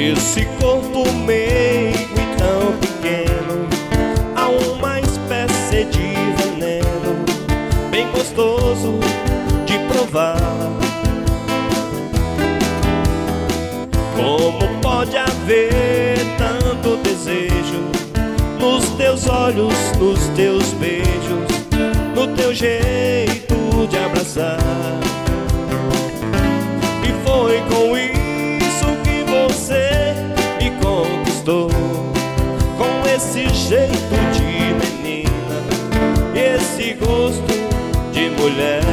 Nesse corpo meigo e tão pequeno há uma espécie de veneno bem gostoso de provar. Como pode haver tanto desejo nos teus olhos, nos teus beijos, no teu jeito de abraçar? E foi com isso que você me conquistou, com esse jeito de menina, esse gosto de mulher.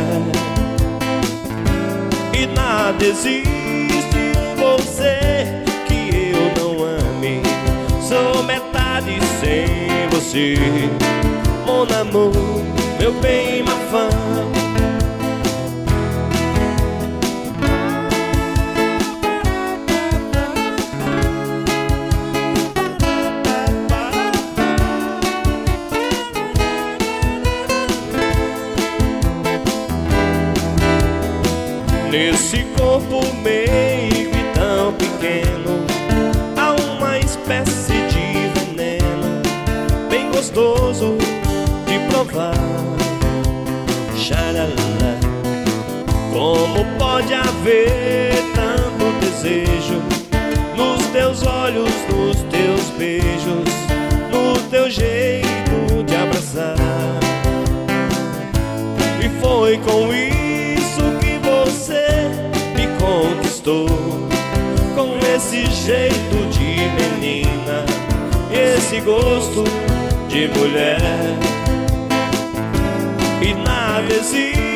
E nada existe em você que eu não ame, sou metade sem você, mon amour, meu bem, ma femme. Nesse corpo meigo e tão pequeno há uma espécie de veneno bem gostoso de provar. Xaralá. Como pode haver tanto desejo nos teus olhos, nos teus beijos, no teu jeito de abraçar? E foi com isso que você me conquistou, com esse jeito de menina, esse gosto de mulher. E nada existe